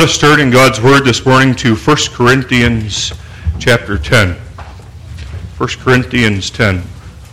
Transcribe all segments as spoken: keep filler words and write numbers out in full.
Let us turn in God's Word this morning to First Corinthians chapter ten. First Corinthians ten.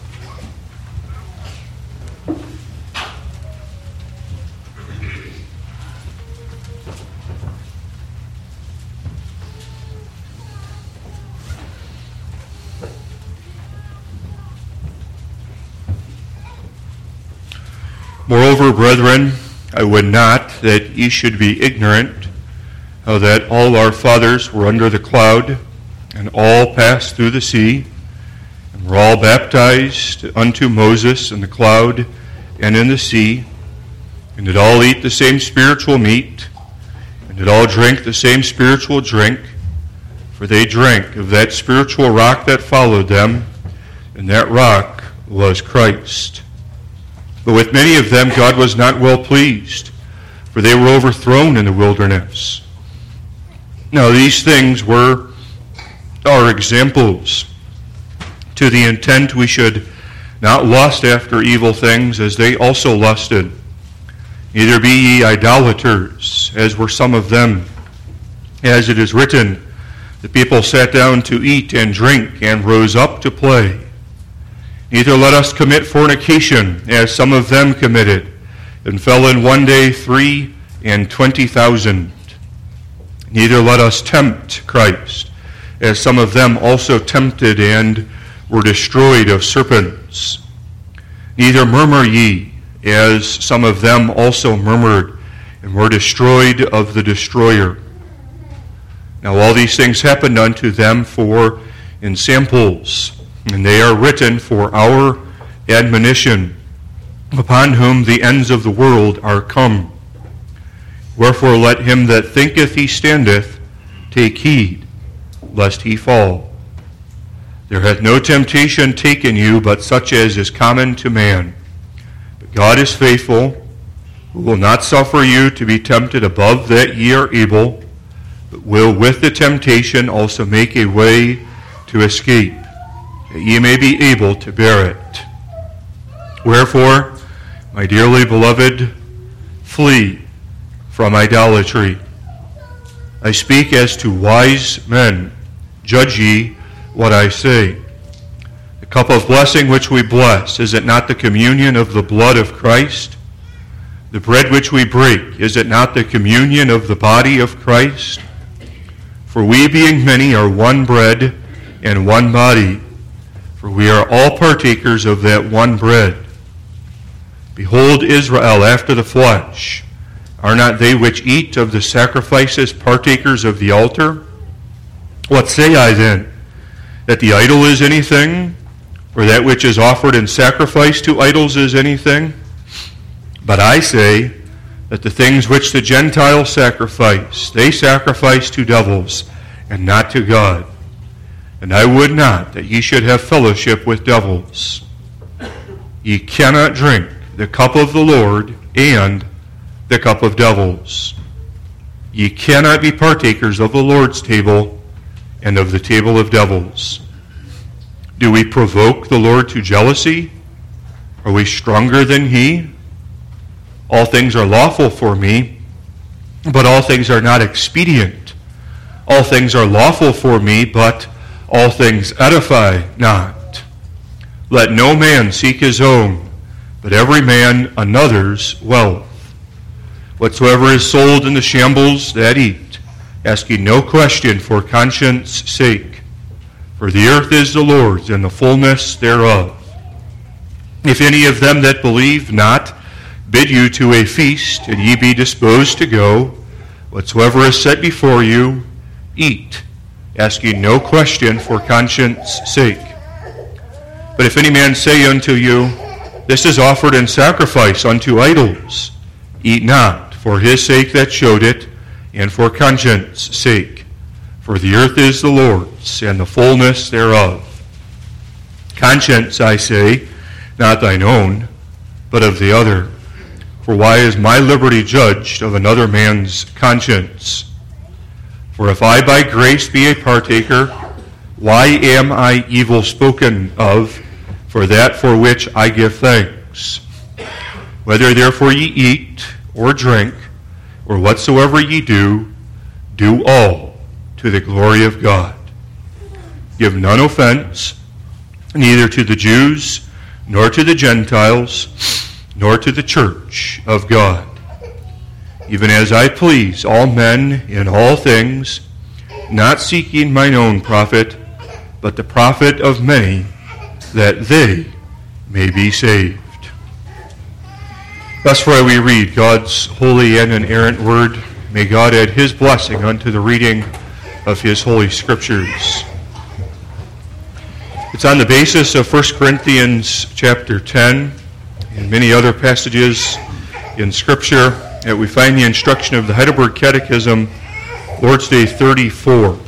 Moreover, brethren, I would not that ye should be ignorant how that all our fathers were under the cloud, and all passed through the sea, and were all baptized unto Moses in the cloud and in the sea, and did all eat the same spiritual meat, and did all drink the same spiritual drink, for they drank of that spiritual rock that followed them, and that rock was Christ. But with many of them God was not well pleased, for they were overthrown in the wilderness. Now these things were our examples, to the intent we should not lust after evil things as they also lusted. Neither be ye idolaters, as were some of them. As it is written, the people sat down to eat and drink, and rose up to play. Neither let us commit fornication, as some of them committed, and fell in one day three and twenty thousand. Neither let us tempt Christ, as some of them also tempted and were destroyed of serpents. Neither murmur ye, as some of them also murmured, and were destroyed of the destroyer. Now all these things happened unto them for ensamples, and they are written for our admonition, upon whom the ends of the world are come. Wherefore let him that thinketh he standeth take heed, lest he fall. There hath no temptation taken you, but such as is common to man. But God is faithful, who will not suffer you to be tempted above that ye are able, but will with the temptation also make a way to escape, that ye may be able to bear it. Wherefore, my dearly beloved, flee from idolatry. I speak as to wise men. Judge ye what I say. The cup of blessing which we bless, is it not the communion of the blood of Christ? The bread which we break, is it not the communion of the body of Christ? For we, being many, are one bread and one body, for we are all partakers of that one bread. Behold, Israel after the flesh, are not they which eat of the sacrifices partakers of the altar? What say I then? That the idol is anything, or that which is offered in sacrifice to idols is anything? But I say that the things which the Gentiles sacrifice, they sacrifice to devils, and not to God. And I would not that ye should have fellowship with devils. Ye cannot drink the cup of the Lord and the cup of devils. Ye cannot be partakers of the Lord's table and of the table of devils. Do we provoke the Lord to jealousy? Are we stronger than he? All things are lawful for me, but all things are not expedient. All things are lawful for me, but all things edify not. Let no man seek his own, but every man another's wealth. Whatsoever is sold in the shambles, that eat, asking no question for conscience sake. For the earth is the Lord's, and the fullness thereof. If any of them that believe not bid you to a feast, and ye be disposed to go, whatsoever is set before you, eat, asking no question for conscience sake. But if any man say unto you, this is offered in sacrifice unto idols, eat not, for his sake that showed it, and for conscience sake. For the earth is the Lord's, and the fullness thereof. Conscience, I say, not thine own, but of the other. For why is my liberty judged of another man's conscience? For if I by grace be a partaker, why am I evil spoken of for that for which I give thanks? Whether therefore ye eat or drink, or whatsoever ye do, do all to the glory of God. Give none offense, neither to the Jews, nor to the Gentiles, nor to the church of God, even as I please all men in all things, not seeking mine own profit, but the profit of many, that they may be saved. Thus why we read God's holy and inerrant word. May God add his blessing unto the reading of his holy scriptures. It's on the basis of First Corinthians chapter ten and many other passages in Scripture that we find the instruction of the Heidelberg Catechism, Lord's Day thirty-four.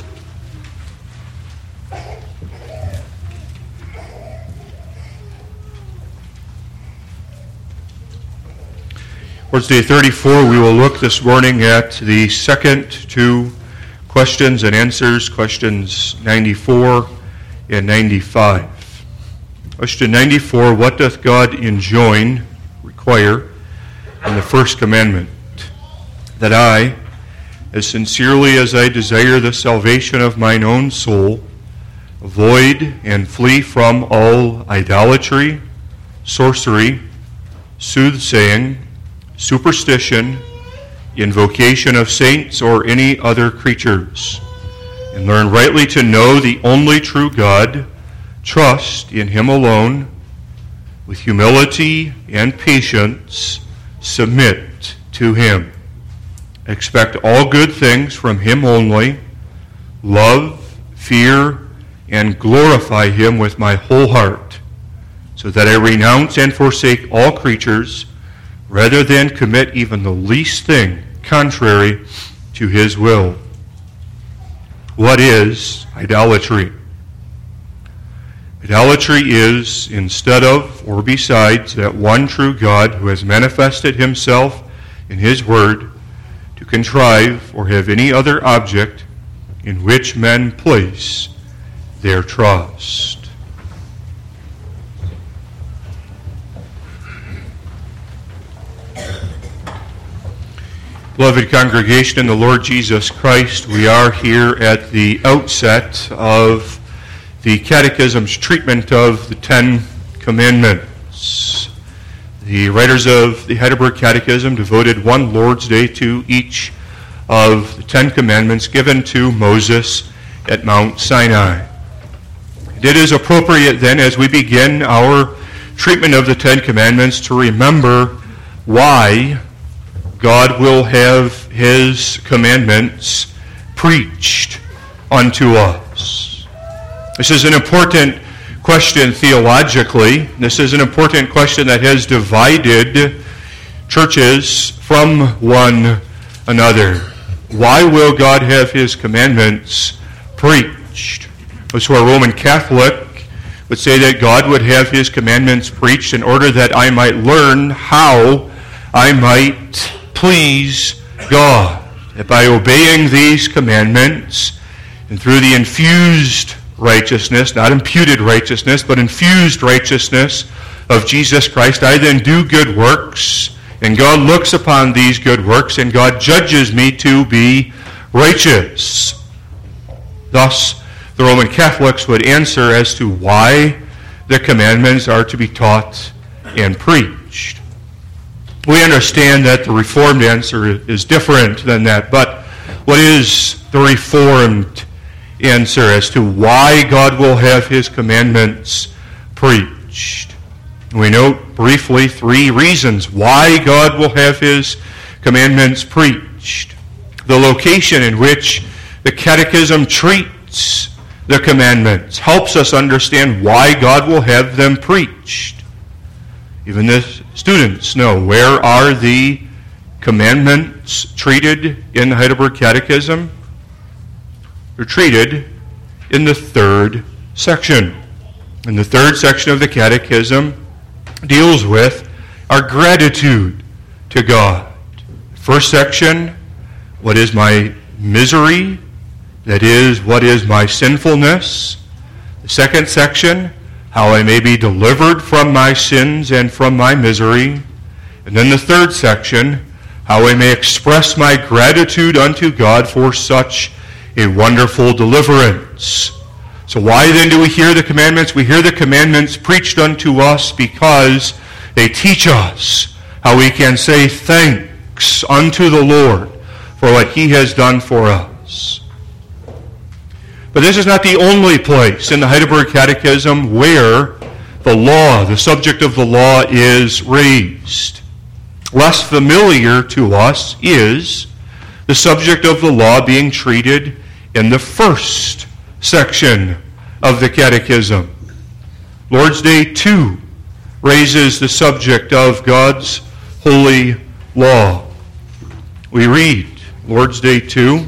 Lord's Day thirty-four, we will look this morning at the second two questions and answers, questions ninety-four and ninety-five. Question ninety-four, what doth God enjoin, require, in the first commandment? That I, as sincerely as I desire the salvation of mine own soul, avoid and flee from all idolatry, sorcery, soothsaying, superstition, invocation of saints or any other creatures, and learn rightly to know the only true God, trust in him alone, with humility and patience submit to him, expect all good things from him only, love, fear, and glorify him with my whole heart, so that I renounce and forsake all creatures, rather than commit even the least thing contrary to his will. What is idolatry? Idolatry is, instead of or besides that one true God who has manifested himself in his word, to contrive or have any other object in which men place their trust. Beloved congregation in the Lord Jesus Christ, we are here at the outset of the Catechism's treatment of the Ten Commandments. The writers of the Heidelberg Catechism devoted one Lord's Day to each of the Ten Commandments given to Moses at Mount Sinai. It is appropriate then, as we begin our treatment of the Ten Commandments, to remember why God will have his commandments preached unto us. This is an important question theologically. This is an important question that has divided churches from one another. Why will God have his commandments preached? So a Roman Catholic would say that God would have his commandments preached in order that I might learn how I might please God, that by obeying these commandments and through the infused righteousness, not imputed righteousness, but infused righteousness of Jesus Christ, I then do good works, and God looks upon these good works, and God judges me to be righteous. Thus, the Roman Catholics would answer as to why the commandments are to be taught and preached. We understand that the Reformed answer is different than that, but what is the Reformed answer as to why God will have his commandments preached? We note briefly three reasons why God will have his commandments preached. The location in which the Catechism treats the commandments helps us understand why God will have them preached. Even the students know, where are the commandments treated in the Heidelberg Catechism? They're treated in the third section. And the third section of the Catechism deals with our gratitude to God. First section, what is my misery? That is, what is my sinfulness? The second section, how I may be delivered from my sins and from my misery. And then the third section, how I may express my gratitude unto God for such a wonderful deliverance. So why then do we hear the commandments? We hear the commandments preached unto us because they teach us how we can say thanks unto the Lord for what he has done for us. But this is not the only place in the Heidelberg Catechism where the law, the subject of the law, is raised. Less familiar to us is the subject of the law being treated in the first section of the Catechism. Lord's Day two raises the subject of God's holy law. We read Lord's Day two.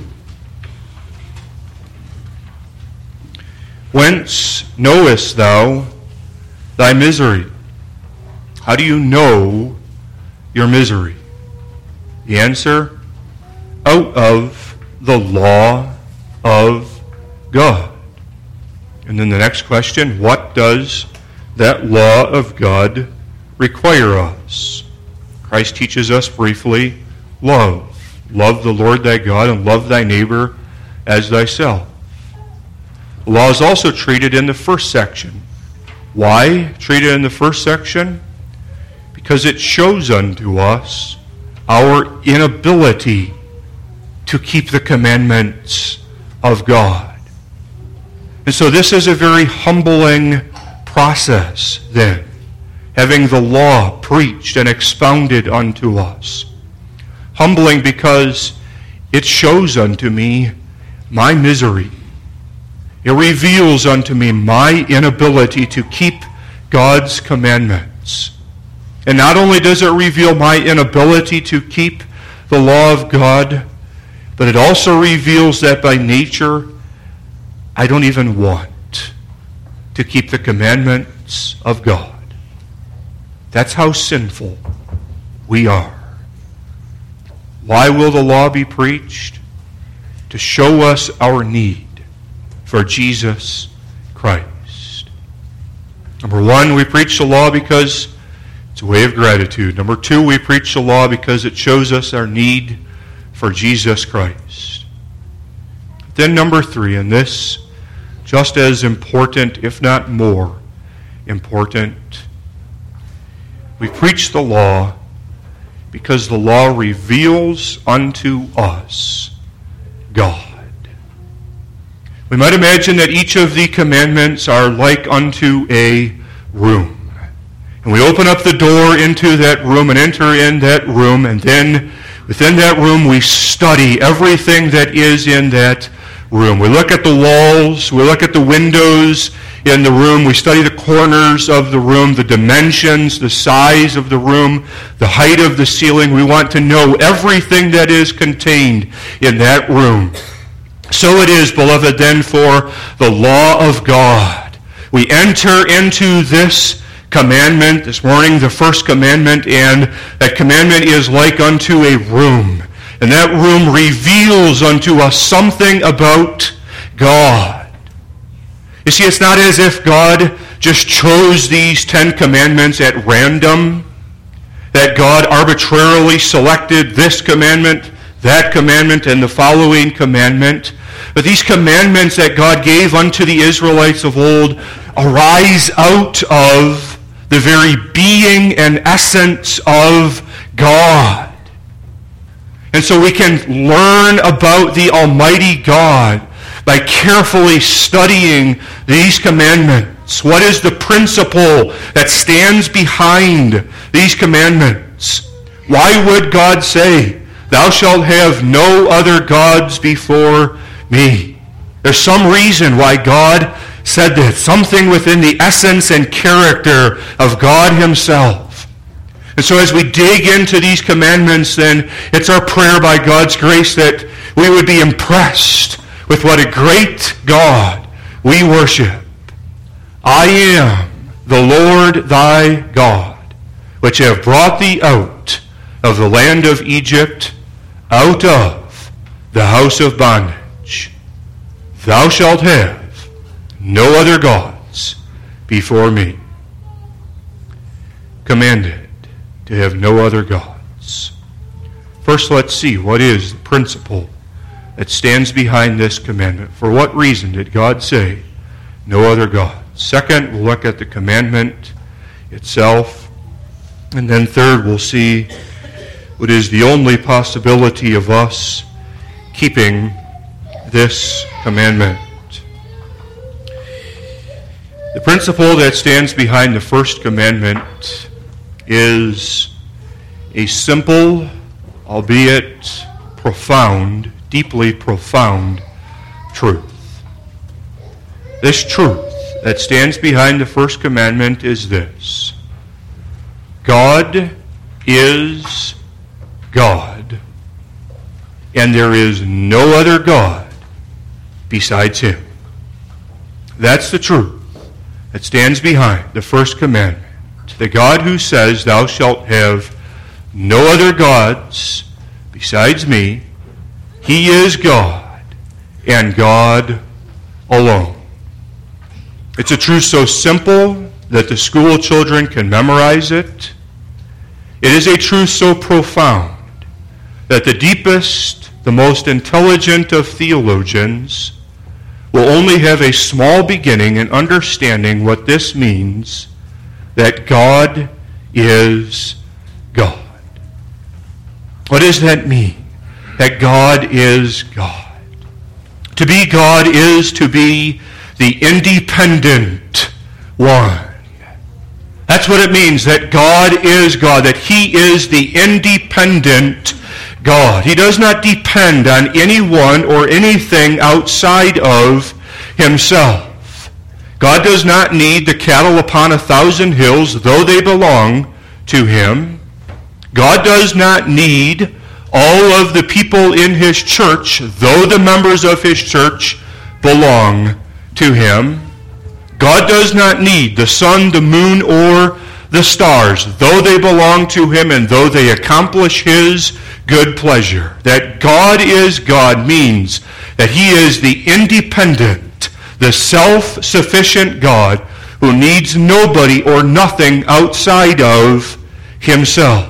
Whence knowest thou thy misery? How do you know your misery? The answer, out of the law of God. And then the next question, what does that law of God require us? Christ teaches us briefly, love. Love the Lord thy God and love thy neighbor as thyself. The law is also treated in the first section. Why treated in the first section? Because it shows unto us our inability to keep the commandments of God. And so this is a very humbling process then, having the law preached and expounded unto us. Humbling because it shows unto me my misery. It reveals unto me my inability to keep God's commandments. And not only does it reveal my inability to keep the law of God, but it also reveals that by nature, I don't even want to keep the commandments of God. That's how sinful we are. Why will the law be preached? To show us our need for Jesus Christ. Number one, we preach the law because it's a way of gratitude. Number two, we preach the law because it shows us our need for Jesus Christ. Then number three, and this just as important, if not more important, we preach the law because the law reveals unto us God. We might imagine that each of the commandments are like unto a room. And we open up the door into that room and enter in that room, and then within that room we study everything that is in that room. We look at the walls, we look at the windows in the room, we study the corners of the room, the dimensions, the size of the room, the height of the ceiling. We want to know everything that is contained in that room. So it is, beloved, then, for the law of God. We enter into this commandment this morning, the first commandment, and that commandment is like unto a room. And that room reveals unto us something about God. You see, it's not as if God just chose these Ten Commandments at random, that God arbitrarily selected this commandment, that commandment, and the following commandment. But these commandments that God gave unto the Israelites of old arise out of the very being and essence of God. And so we can learn about the Almighty God by carefully studying these commandments. What is the principle that stands behind these commandments? Why would God say, "Thou shalt have no other gods before me"? There's some reason why God said that, something within the essence and character of God himself. And so as we dig into these commandments, then it's our prayer by God's grace that we would be impressed with what a great God we worship. I am the Lord thy God, which have brought thee out of the land of Egypt, out of the house of bondage. Thou shalt have no other gods before me. Commanded to have no other gods. First, let's see what is the principle that stands behind this commandment. For what reason did God say, no other God? Second, we'll look at the commandment itself. And then third, we'll see what is the only possibility of us keeping this commandment. The principle that stands behind the first commandment is a simple, albeit profound, deeply profound truth. This truth that stands behind the first commandment is this: God is God, and there is no other God besides Him. That's the truth that stands behind the first commandment. The God who says, thou shalt have no other gods besides me, He is God, and God alone. It's a truth so simple that the school children can memorize it. It is a truth so profound that the deepest, the most intelligent of theologians will only have a small beginning in understanding what this means, that God is God. What does that mean? That God is God. To be God is to be the independent one. That's what it means, that God is God, that He is the independent God. He does not depend on anyone or anything outside of Himself. God does not need the cattle upon a thousand hills, though they belong to Him. God does not need all of the people in His church, though the members of His church belong to Him. God does not need the sun, the moon, or the stars, though they belong to Him and though they accomplish His good pleasure. That God is God means that He is the independent, the self-sufficient God who needs nobody or nothing outside of Himself.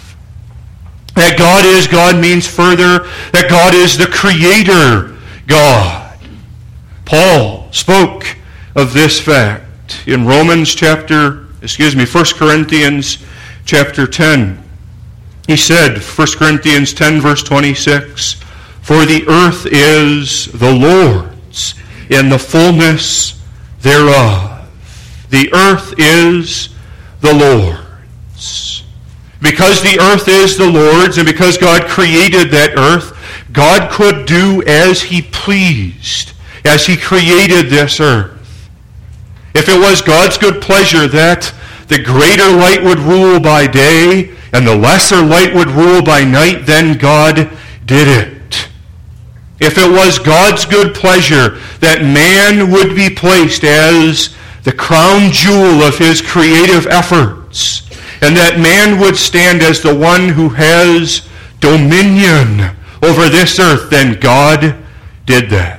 That God is God means further that God is the Creator God. Paul spoke of this fact in Romans chapter, excuse me, First Corinthians chapter ten. He said, First Corinthians ten verse twenty-six, for the earth is the Lord's, and the fullness thereof. The earth is the Lord's. Because the earth is the Lord's, and because God created that earth, God could do as He pleased, as He created this earth. If it was God's good pleasure that the greater light would rule by day and the lesser light would rule by night, then God did it. If it was God's good pleasure that man would be placed as the crown jewel of His creative efforts, and that man would stand as the one who has dominion over this earth, then God did that.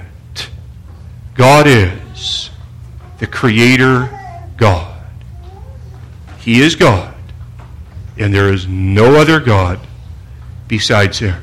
God is the Creator God. He is God, and there is no other God besides Him.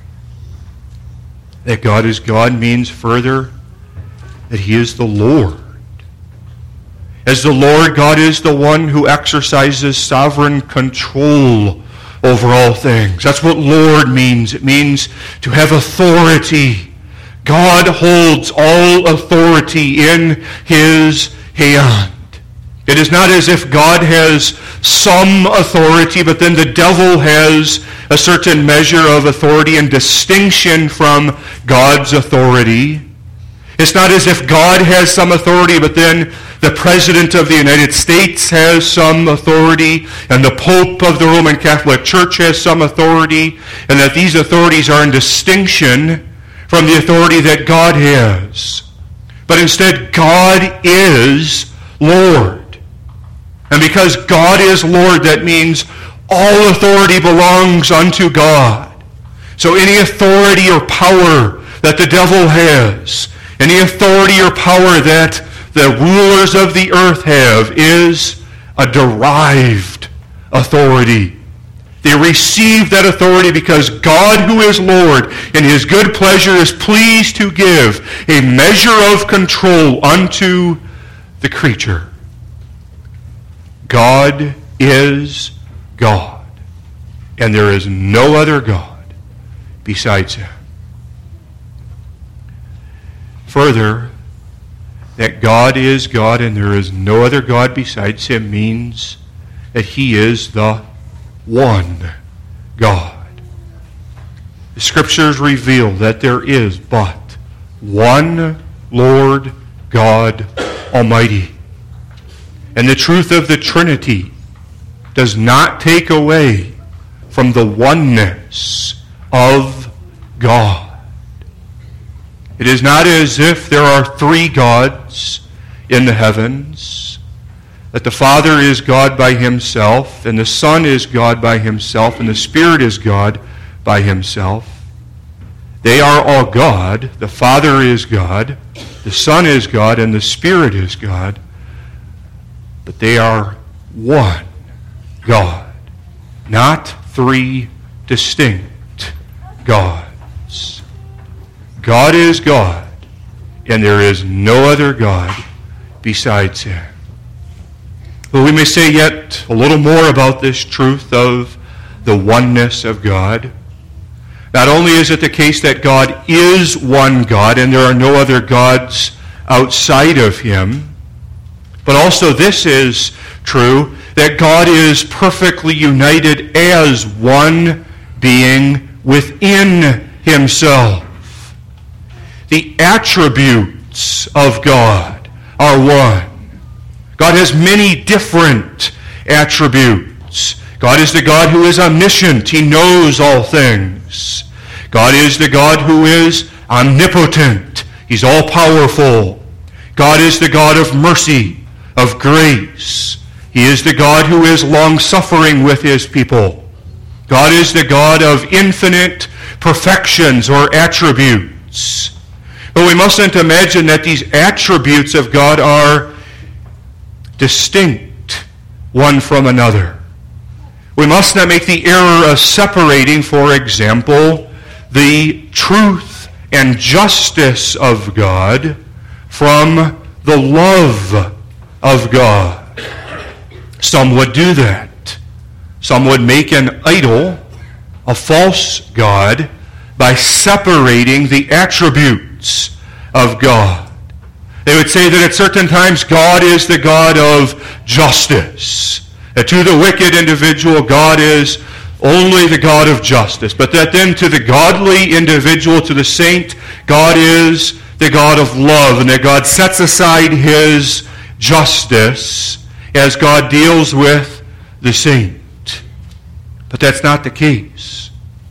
That God is God means further that He is the Lord. As the Lord, God is the one who exercises sovereign control over all things. That's what Lord means. It means to have authority. God holds all authority in His hand. It is not as if God has some authority, but then the devil has a certain measure of authority and distinction from God's authority. It's not as if God has some authority, but then the President of the United States has some authority, and the Pope of the Roman Catholic Church has some authority, and that these authorities are in distinction from the authority that God has. But instead, God is Lord. And because God is Lord, that means all authority belongs unto God. So any authority or power that the devil has, any authority or power that the rulers of the earth have, is a derived authority. They receive that authority because God, who is Lord, in his good pleasure is pleased to give a measure of control unto the creature. God is God, and there is no other God besides him. Further, that God is God and there is no other God besides him means that he is the one God. The Scriptures reveal that there is but one Lord God Almighty. And the truth of the Trinity does not take away from the oneness of God. It is not as if there are three gods in the heavens, that the Father is God by himself, and the Son is God by himself, and the Spirit is God by himself. They are all God. The Father is God, the Son is God, and the Spirit is God. But they are one God, not three distinct gods. God is God, and there is no other God besides him. But we may say yet a little more about this truth of the oneness of God. Not only is it the case that God is one God and there are no other gods outside of him, but also this is true, that God is perfectly united as one being within himself. The attributes of God are one. God has many different attributes. God is the God who is omniscient. He knows all things. God is the God who is omnipotent. He's all-powerful. God is the God of mercy, of grace. He is the God who is long-suffering with his people. God is the God of infinite perfections or attributes. But we mustn't imagine that these attributes of God are distinct one from another. We must not make the error of separating, for example, the truth and justice of God from the love of God. Some would do that. Some would make an idol, a false god, by separating the attributes of God. They would say that at certain times God is the God of justice. That to the wicked individual, God is only the God of justice. But that then to the godly individual, to the saint, God is the God of love. And that God sets aside his justice as God deals with the saint. But that's not the case.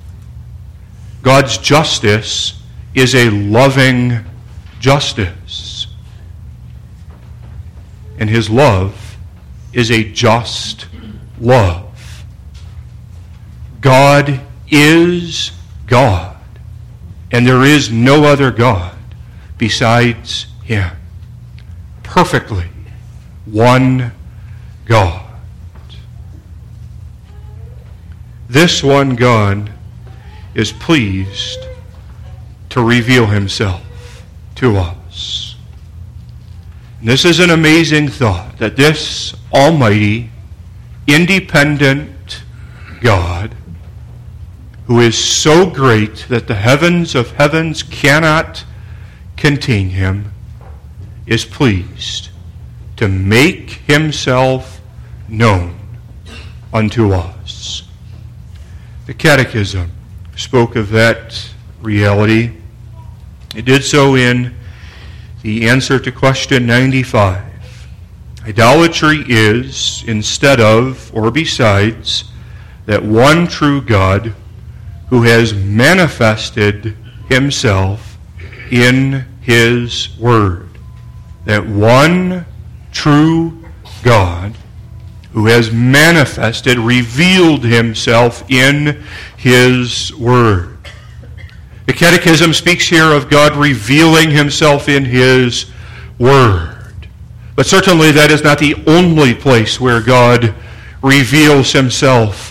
God's justice is a loving justice. And his love is a just love. God is God, and there is no other God besides him. Perfectly one God. This one God is pleased to reveal himself to us. And this is an amazing thought, that this almighty, independent God, who is so great that the heavens of heavens cannot contain him, is pleased to make himself known unto us. The Catechism spoke of that reality. It did so in the answer to question ninety-five. Idolatry is, instead of or besides, that one true God who has manifested himself in his word. That one true God who has manifested, revealed himself in his word. The Catechism speaks here of God revealing himself in his word. But certainly that is not the only place where God reveals himself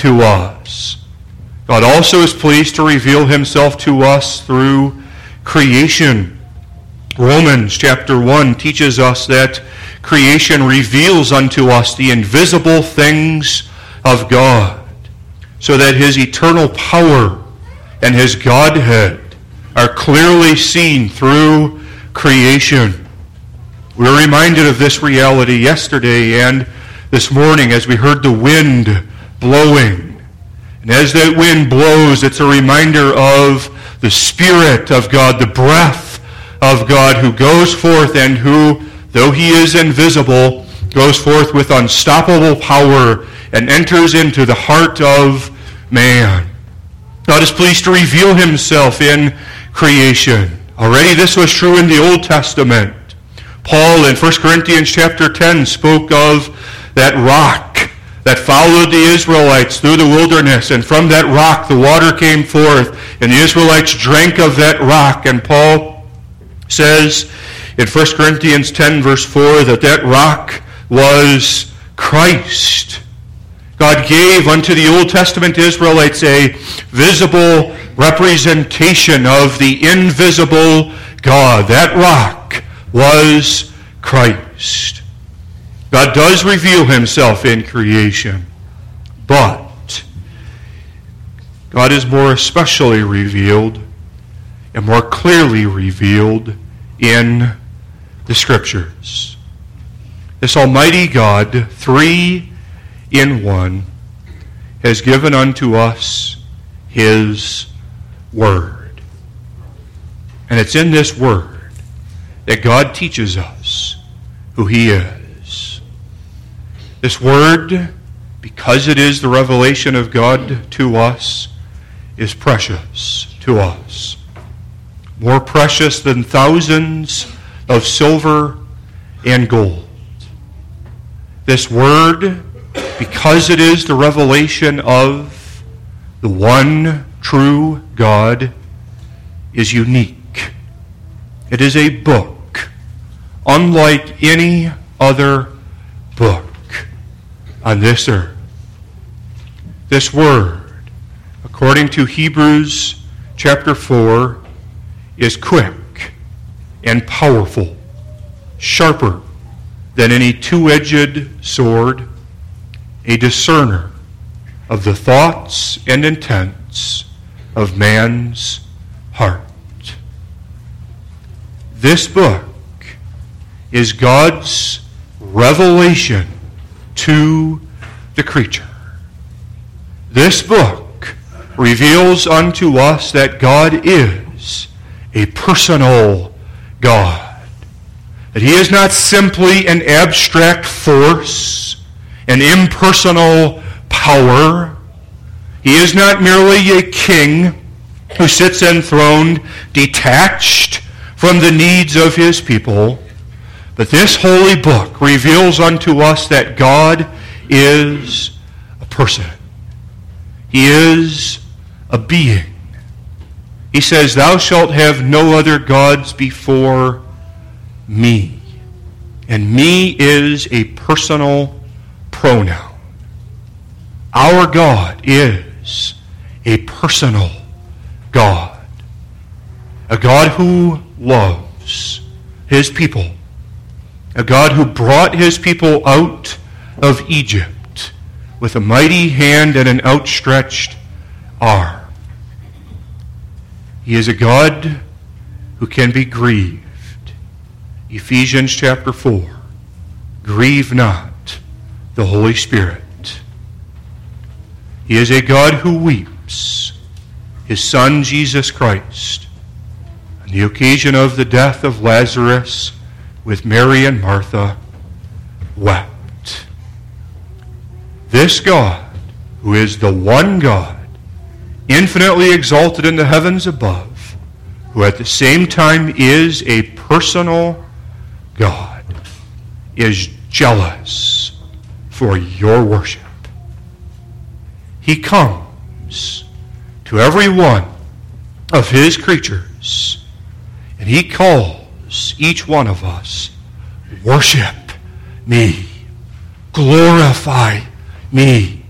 to us. God also is pleased to reveal himself to us through creation. Romans chapter one teaches us that creation reveals unto us the invisible things of God, so that his eternal power and his Godhead are clearly seen through creation. We were reminded of this reality yesterday and this morning as we heard the wind blowing. And as that wind blows, it's a reminder of the Spirit of God, the breath of God who goes forth and who, though he is invisible, goes forth with unstoppable power and enters into the heart of man. God is pleased to reveal himself in creation. Already this was true in the Old Testament. Paul in First Corinthians chapter ten spoke of that rock that followed the Israelites through the wilderness, and from that rock the water came forth, and the Israelites drank of that rock. And Paul says in First Corinthians ten verse four that that rock was Christ. God gave unto the Old Testament Israelites a visible representation of the invisible God. That rock was Christ. God does reveal himself in creation, but God is more especially revealed and more clearly revealed in the Scriptures. This Almighty God, three in one, has given unto us his Word. And it's in this Word that God teaches us who he is. This Word, because it is the revelation of God to us, is precious to us. More precious than thousands of silver and gold. This Word, because it is the revelation of the one true God, is unique. It is a book unlike any other book on this earth. This Word, according to Hebrews chapter four, is quick and powerful, sharper than any two-edged sword, a discerner of the thoughts and intents of man's heart. This book is God's revelation to the creature. This book reveals unto us that God is a personal God. That he is not simply an abstract force, an impersonal power. He is not merely a king who sits enthroned, detached from the needs of his people. But this holy book reveals unto us that God is a person. He is a being. He says, "Thou shalt have no other gods before me." And me is a personal pronoun. Our God is a personal God. A God who loves his people. A God who brought his people out of Egypt with a mighty hand and an outstretched arm. He is a God who can be grieved. Ephesians chapter four. Grieve not the Holy Spirit. He is a God who weeps. His Son, Jesus Christ, on the occasion of the death of Lazarus with Mary and Martha, wept. This God, who is the one God, infinitely exalted in the heavens above, who at the same time is a personal God, is jealous for your worship. He comes to every one of his creatures, and he calls each one of us, worship me, glorify me.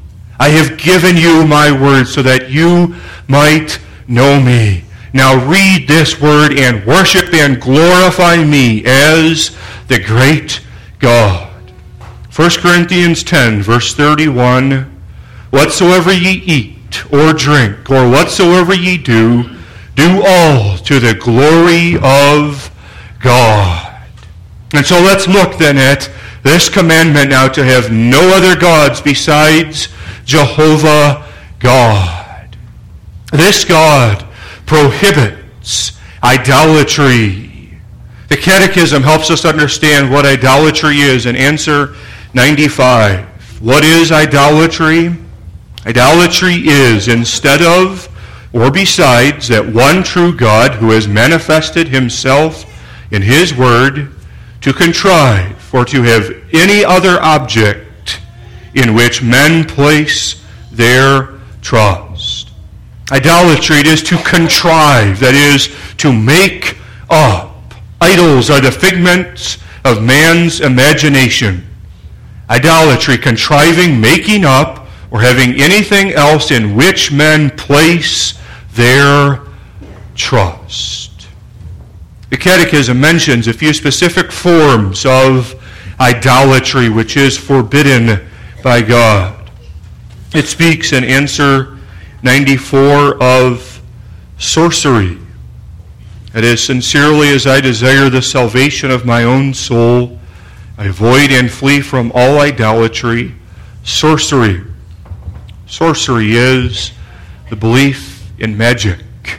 I have given you my word so that you might know me. Now read this word and worship and glorify me as the great God. First Corinthians ten, verse thirty-one, whatsoever ye eat or drink, or whatsoever ye do, do all to the glory of God. And so let's look then at this commandment now to have no other gods besides Jehovah God. This God prohibits idolatry. The Catechism helps us understand what idolatry is in answer ninety-five. What is idolatry? Idolatry is, instead of or besides that one true God who has manifested himself in his word, to contrive or to have any other object in which men place their trust. Idolatry is to contrive, that is, to make up. Idols are the figments of man's imagination. Idolatry, contriving, making up, or having anything else in which men place their trust. The Catechism mentions a few specific forms of idolatry which is forbidden by God. It speaks in answer ninety-four of sorcery. It is, sincerely as I desire the salvation of my own soul, I avoid and flee from all idolatry. Sorcery. Sorcery is the belief in magic.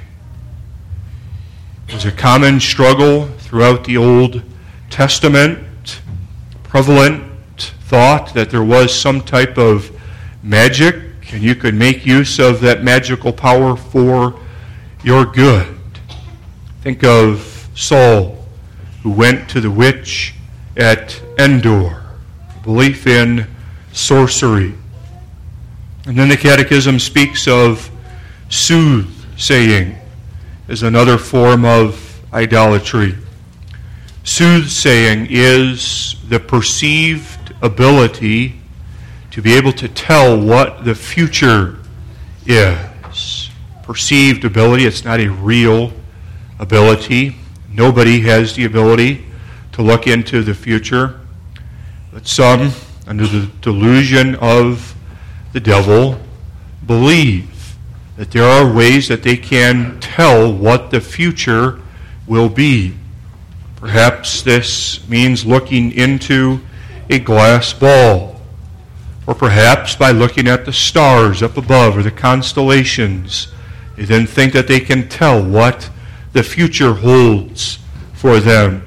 It was a common struggle throughout the Old Testament, prevalent thought that there was some type of magic and you could make use of that magical power for your good. Think of Saul, who went to the witch at Endor, belief in sorcery. And then the Catechism speaks of soothsaying as another form of idolatry. Soothsaying is the perceived ability to be able to tell what the future is. Perceived ability, it's not a real ability. Nobody has the ability to look into the future. But some, under the delusion of the devil, believe that there are ways that they can tell what the future will be. Perhaps this means looking into a glass ball, or perhaps by looking at the stars up above or the constellations. They then think that they can tell what the future holds for them.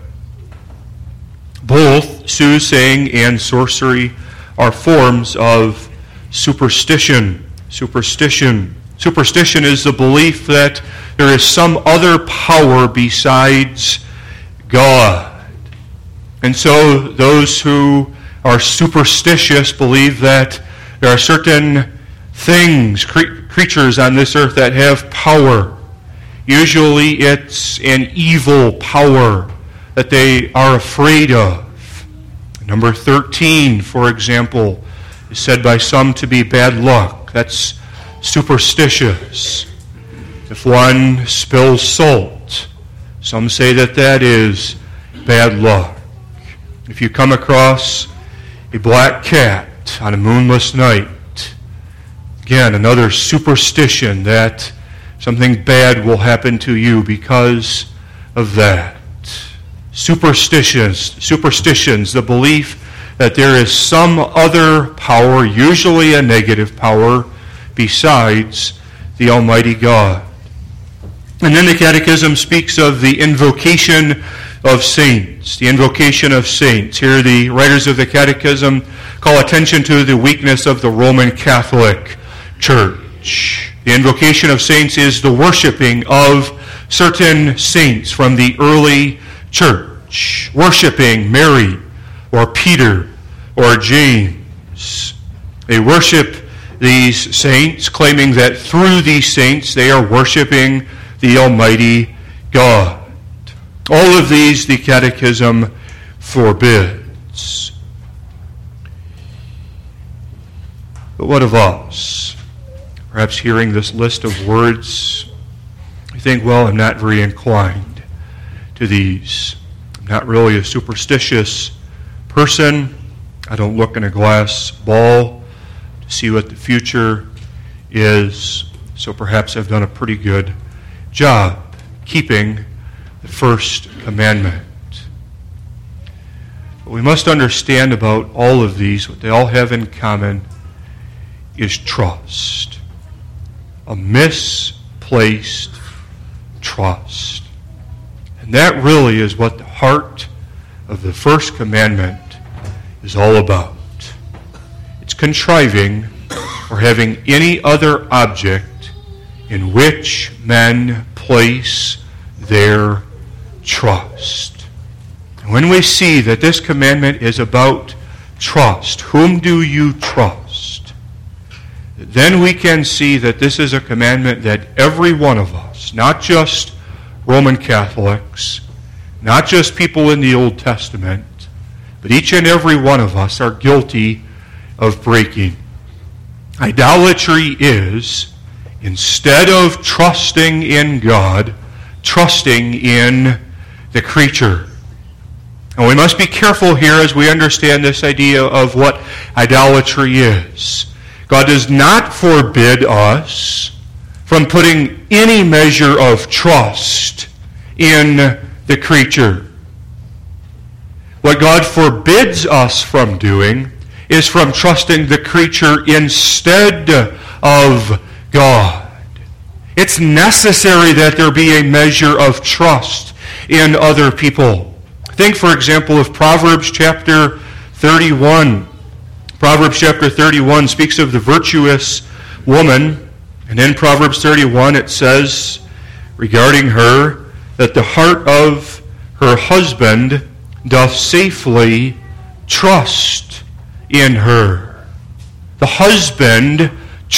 Both soothsaying and sorcery are forms of superstition. Superstition. Superstition is the belief that there is some other power besides God. And so those who are superstitious believe that there are certain things, cre- creatures on this earth that have power. Usually it's an evil power that they are afraid of. Number thirteen, for example, is said by some to be bad luck. That's superstitious. If one spills salt, some say that that is bad luck. If you come across a black cat on a moonless night, again, another superstition that something bad will happen to you because of that. Superstitions, superstitions, the belief that there is some other power, usually a negative power, besides the Almighty God. And then the Catechism speaks of the invocation of saints. The invocation of saints. Here the writers of the Catechism call attention to the weakness of the Roman Catholic Church. The invocation of saints is the worshiping of certain saints from the early church. Worshiping Mary or Peter or James. They worship these saints, claiming that through these saints they are worshiping the Almighty God. All of these the Catechism forbids. But what of us? Perhaps hearing this list of words, you think, well, I'm not very inclined to these. I'm not really a superstitious person. I don't look in a glass ball to see what the future is. So perhaps I've done a pretty good job keeping the first commandment. But we must understand about all of these, what they all have in common is trust. A misplaced trust. And that really is what the heart of the first commandment is all about. It's contriving or having any other object in which men place their trust. And when we see that this commandment is about trust, whom do you trust? Then we can see that this is a commandment that every one of us, not just Roman Catholics, not just people in the Old Testament, but each and every one of us are guilty of breaking. Idolatry is, instead of trusting in God, trusting in the creature. And we must be careful here as we understand this idea of what idolatry is. God does not forbid us from putting any measure of trust in the creature. What God forbids us from doing is from trusting the creature instead of God. It's necessary that there be a measure of trust in other people. Think, for example, of Proverbs chapter thirty-one. Proverbs chapter thirty-one speaks of the virtuous woman, and in Proverbs thirty-one it says regarding her that the heart of her husband doth safely trust in her. The husband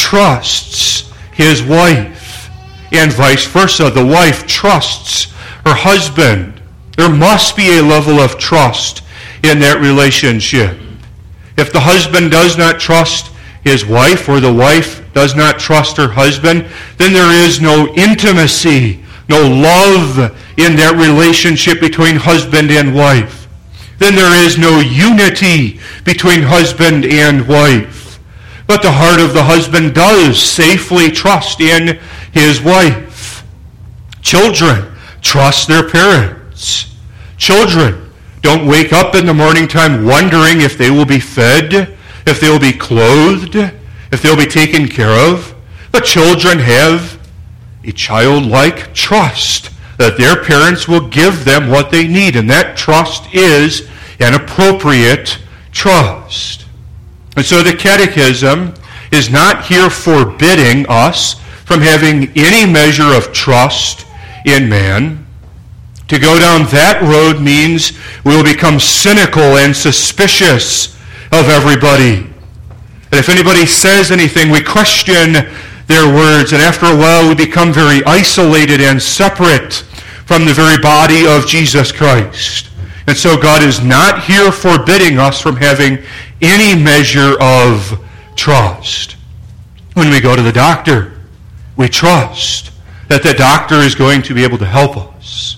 trusts his wife, and vice versa. The wife trusts her husband. There must be a level of trust in that relationship. If the husband does not trust his wife, or the wife does not trust her husband, then there is no intimacy, no love in that relationship between husband and wife. Then there is no unity between husband and wife. But the heart of the husband does safely trust in his wife. Children trust their parents. Children don't wake up in the morning time wondering if they will be fed, if they will be clothed, if they'll be taken care of. But children have a childlike trust that their parents will give them what they need, and that trust is an appropriate trust. And so the Catechism is not here forbidding us from having any measure of trust in man. To go down that road means we will become cynical and suspicious of everybody. And if anybody says anything, we question their words, and after a while we become very isolated and separate from the very body of Jesus Christ. And so God is not here forbidding us from having any measure of trust. When we go to the doctor, we trust that the doctor is going to be able to help us.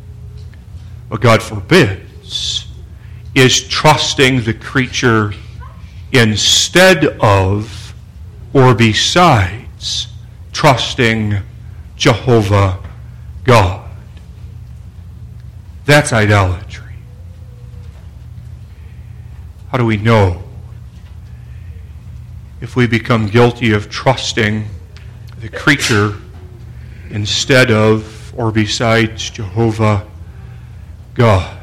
What God forbids is trusting the creature instead of or besides trusting Jehovah God. That's idolatry. How do we know if we become guilty of trusting the creature instead of or besides Jehovah God?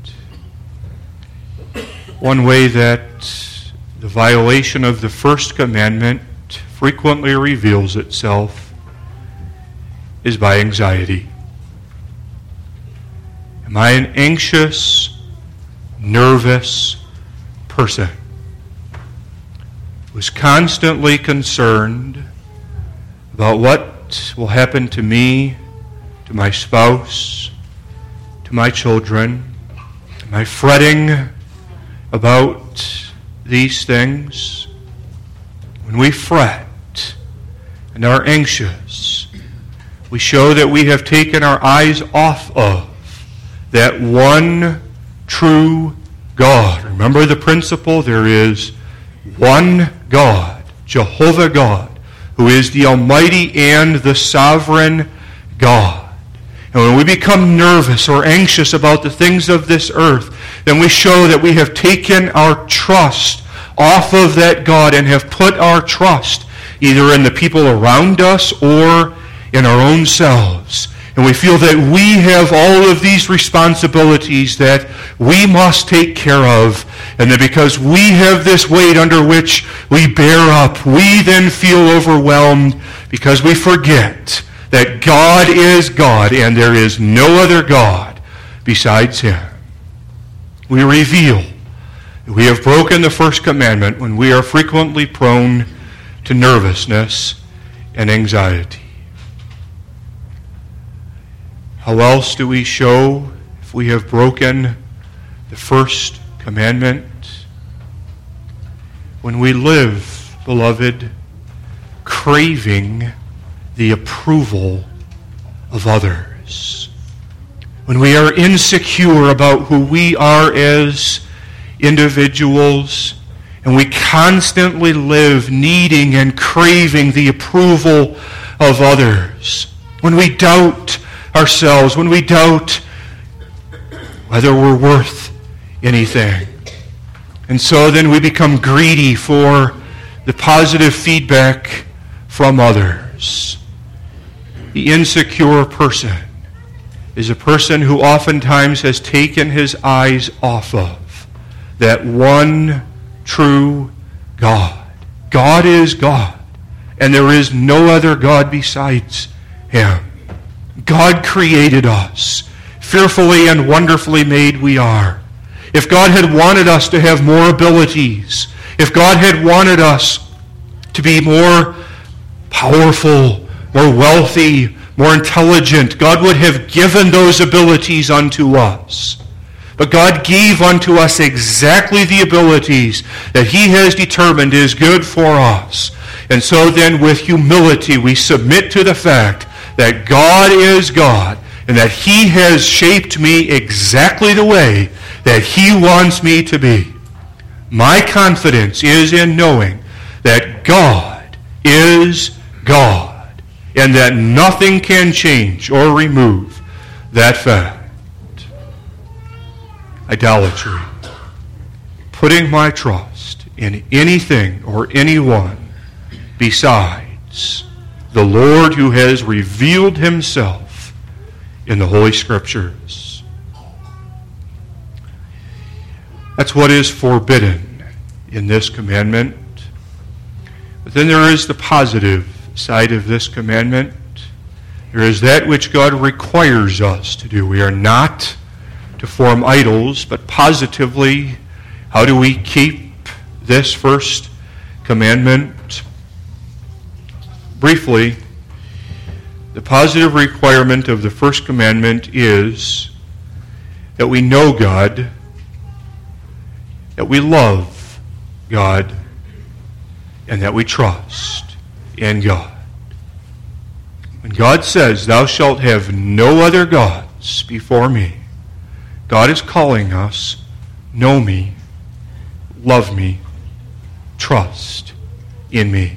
One way that the violation of the first commandment frequently reveals itself is by anxiety. Am I an anxious, nervous person who is constantly concerned about what will happen to me, to my spouse, to my children? Am I fretting about these things? when we fret and are anxious, we show that we have taken our eyes off of that one true God. Remember the principle, there is one God, Jehovah God, who is the Almighty and the Sovereign God. And when we become nervous or anxious about the things of this earth, then we show that we have taken our trust off of that God and have put our trust either in the people around us or in our own selves. And we feel that we have all of these responsibilities that we must take care of, and that because we have this weight under which we bear up, we then feel overwhelmed because we forget that God is God and there is no other God besides Him. We reveal that we have broken the first commandment when we are frequently prone to nervousness and anxiety. How else do we show if we have broken the first commandment? When we live, beloved, craving the approval of others. When we are insecure about who we are as individuals, and we constantly live needing and craving the approval of others. When we doubt ourselves, when we doubt whether we're worth anything. And so then we become greedy for the positive feedback from others. The insecure person is a person who oftentimes has taken his eyes off of that one true God. God is God, and there is no other God besides Him. God created us. Fearfully and wonderfully made we are. If God had wanted us to have more abilities, if God had wanted us to be more powerful, more wealthy, more intelligent, God would have given those abilities unto us. But God gave unto us exactly the abilities that He has determined is good for us. And so then with humility we submit to the fact that God is God and that He has shaped me exactly the way that He wants me to be. My confidence is in knowing that God is God and that nothing can change or remove that fact. Idolatry. Putting my trust in anything or anyone besides the Lord who has revealed Himself in the Holy Scriptures. That's what is forbidden in this commandment. But then there is the positive side of this commandment. There is that which God requires us to do. We are not to form idols, but positively, how do we keep this first commandment? Briefly, the positive requirement of the first commandment is that we know God, that we love God, and that we trust in God. When God says, "Thou shalt have no other gods before me," God is calling us, know me, love me, trust in me.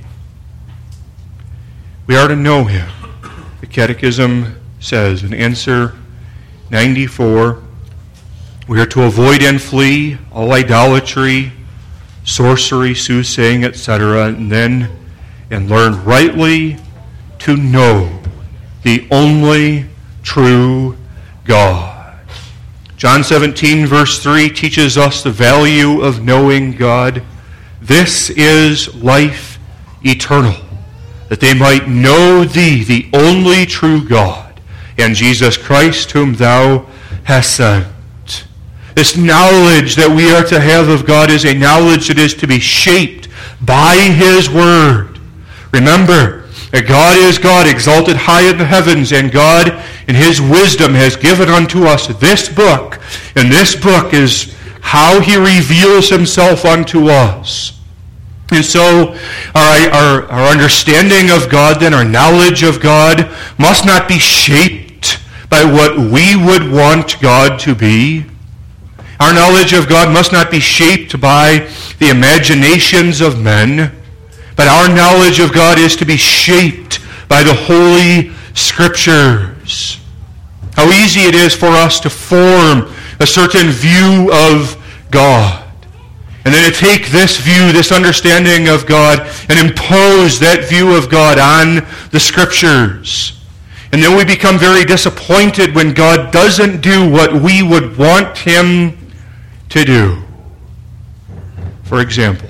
We are to know Him. The Catechism says in answer ninety-four, we are to avoid and flee all idolatry, sorcery, soothsaying, et cetera, and then and learn rightly to know the only true God. John seventeen, verse three, teaches us the value of knowing God. This is life eternal, that they might know Thee, the only true God, and Jesus Christ, whom Thou hast sent. This knowledge that we are to have of God is a knowledge that is to be shaped by His Word. Remember that God is God, exalted high in the heavens, and God in His wisdom has given unto us this book, and this book is how He reveals Himself unto us. And so our, our, our understanding of God, then our knowledge of God, must not be shaped by what we would want God to be. Our knowledge of God must not be shaped by the imaginations of men, but our knowledge of God is to be shaped by the Holy Scriptures. How easy it is for us to form a certain view of God. And then to take this view, this understanding of God, and impose that view of God on the Scriptures. And then we become very disappointed when God doesn't do what we would want Him to do. For example,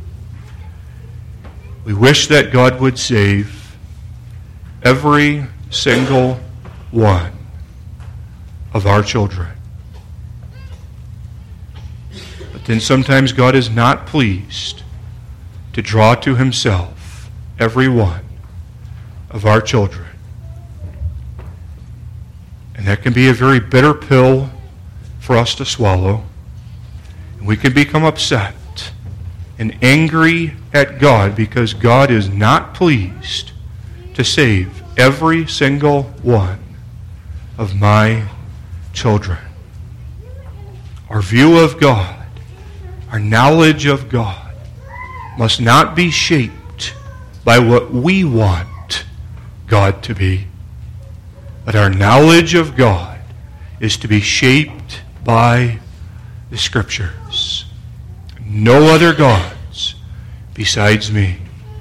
we wish that God would save every single one of our children. But then sometimes God is not pleased to draw to Himself every one of our children. And that can be a very bitter pill for us to swallow. And we can become upset and angry at God because God is not pleased to save every single one of my children. Our view of God, our knowledge of God, must not be shaped by what we want God to be, but our knowledge of God is to be shaped by the Scriptures. No other gods besides me.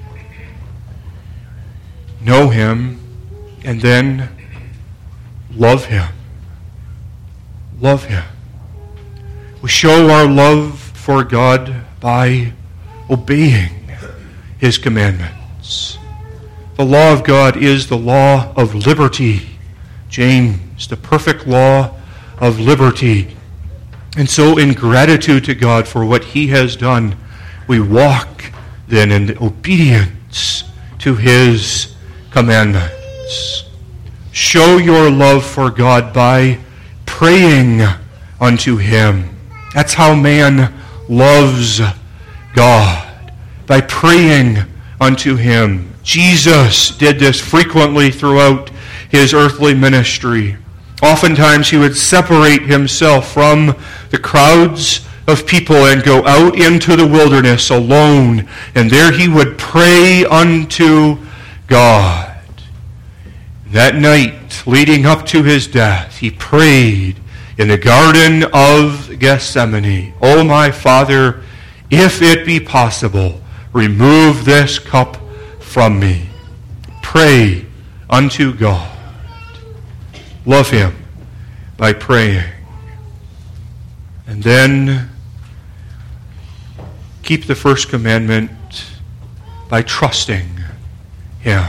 Know Him and then love Him. Love Him. We show our love for God by obeying His commandments. The law of God is the law of liberty. James, the perfect law of liberty. And so in gratitude to God for what He has done, we walk then in obedience to His commandments. Show your love for God by praying unto Him. That's how man loves God, by praying unto Him. Jesus did this frequently throughout His earthly ministry. Oftentimes He would separate Himself from the crowds of people and go out into the wilderness alone, and there He would pray unto God. That night, leading up to His death, He prayed in the Garden of Gethsemane, "O my Father, if it be possible, remove this cup from me." Pray unto God. Love Him by praying. And then keep the first commandment by trusting Him.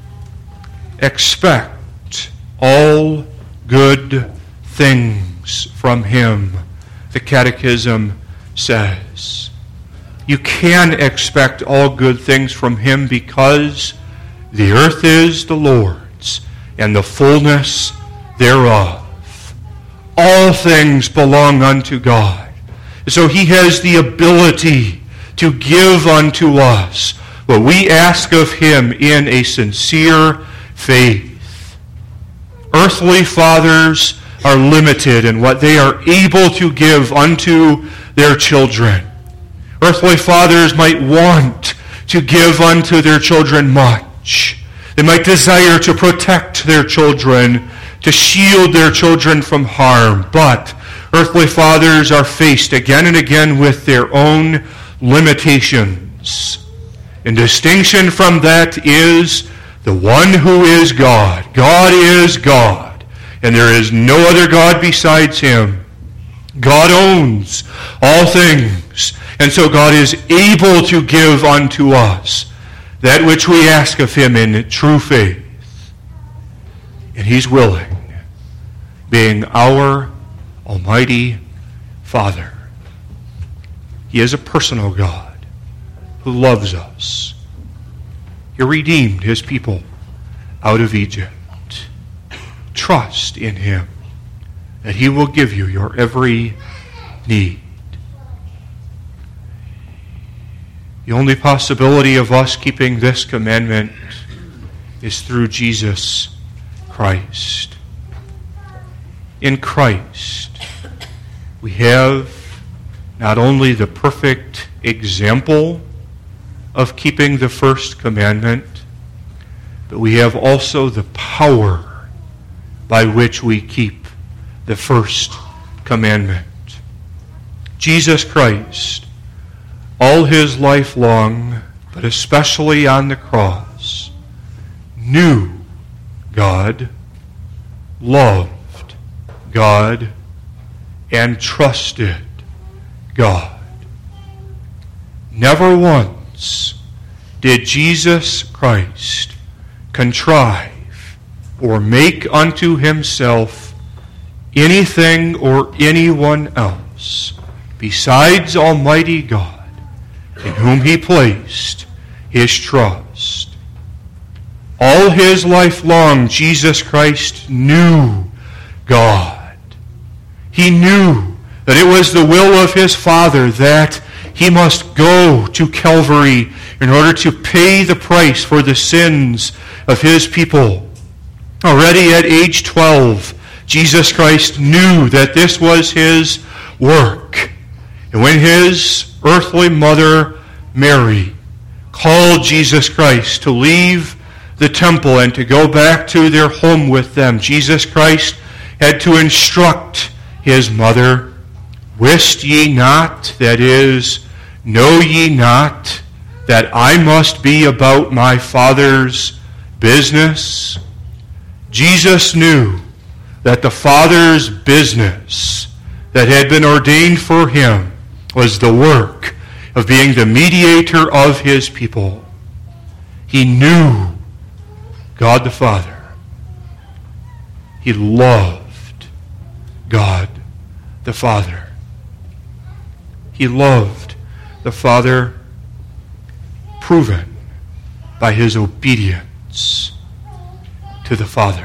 Expect all good things from Him, the Catechism says. You can expect all good things from Him because the earth is the Lord's and the fullness thereof. All things belong unto God. So He has the ability to give unto us what we ask of Him in a sincere faith. Earthly fathers are limited in what they are able to give unto their children. Earthly fathers might want to give unto their children much. They might desire to protect their children, to shield their children from harm. But earthly fathers are faced again and again with their own limitations. In distinction from that is the one who is God. God is God, and there is no other God besides Him. God owns all things, and so God is able to give unto us that which we ask of Him in true faith. And He's willing, being our Almighty Father. He is a personal God who loves us. He redeemed His people out of Egypt. Trust in Him that He will give you your every need. The only possibility of us keeping this commandment is through Jesus Christ. In Christ, we have not only the perfect example of keeping the first commandment, but we have also the power by which we keep the first commandment. Jesus Christ, all his life long, but especially on the cross, knew God, loved God, and trusted God. Never once did Jesus Christ contrive or make unto himself anything or anyone else besides Almighty God, in whom he placed his trust. All his life long, Jesus Christ knew God. He knew that it was the will of his Father that he must go to Calvary in order to pay the price for the sins of his people. Already at age twelve, Jesus Christ knew that this was his work. And when his earthly mother, Mary, called Jesus Christ to leave the temple and to go back to their home with them, Jesus Christ had to instruct his mother, "Wist ye not, that is, know ye not, that I must be about my Father's business?" Jesus knew that the Father's business that had been ordained for him was the work of being the mediator of his people. He knew God the Father. He loved God the Father. He loved the Father, proven by his obedience to the Father.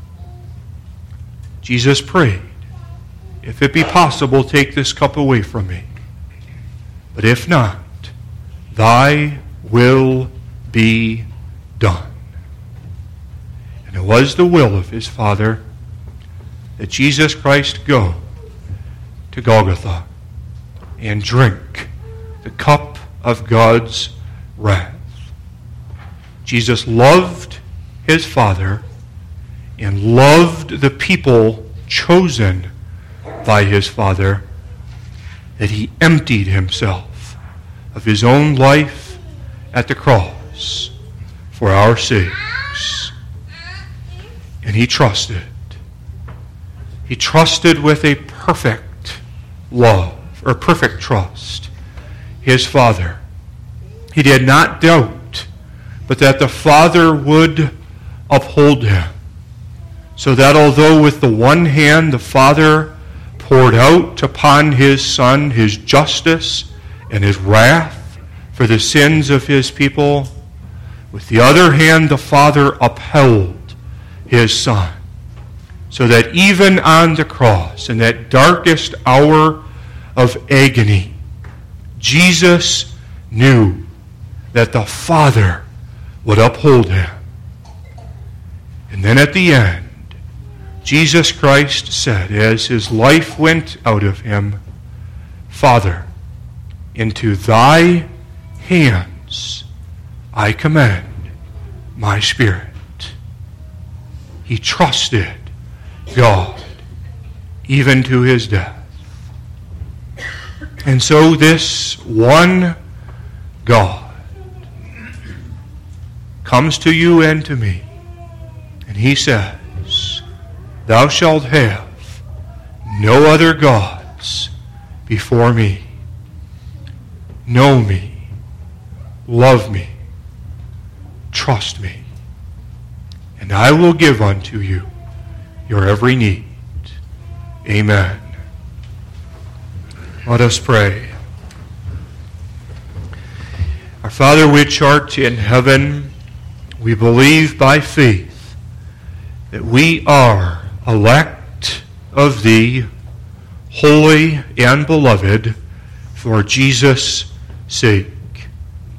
Jesus prayed, "If it be possible, take this cup away from me. But if not, thy will be done." And it was the will of his Father that Jesus Christ go to Golgotha and drink the cup of God's wrath. Jesus loved his Father and loved the people chosen by his Father, that he emptied himself of his own life at the cross for our sakes. And he trusted. He trusted with a perfect love, or perfect trust, his Father. He did not doubt, but that the Father would uphold him, so that although with the one hand the Father poured out upon his Son his justice and his wrath for the sins of his people, with the other hand the Father upheld his Son, so that even on the cross, in that darkest hour of agony, Jesus knew that the Father would uphold him. And then at the end, Jesus Christ said, as his life went out of him, "Father, into thy hands I commend my spirit." He trusted God even to his death. And so this one God comes to you and to me, and he says, "Thou shalt have no other gods before me. Know me, love me, trust me, and I will give unto you your every need." Amen. Let us pray. Our Father which art in heaven, we believe by faith that we are elect of thee, holy and beloved, for Jesus' sake.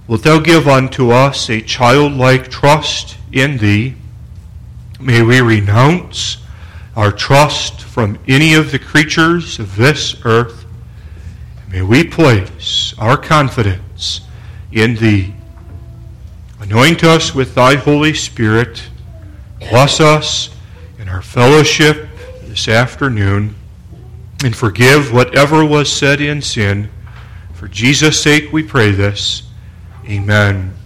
wilt thou give unto us a childlike trust in thee. May we renounce our trust from any of the creatures of this earth. May we place our confidence in thee. Anoint us with thy Holy Spirit. Bless us in our fellowship this afternoon, and forgive whatever was said in sin. For Jesus' sake we pray this. Amen.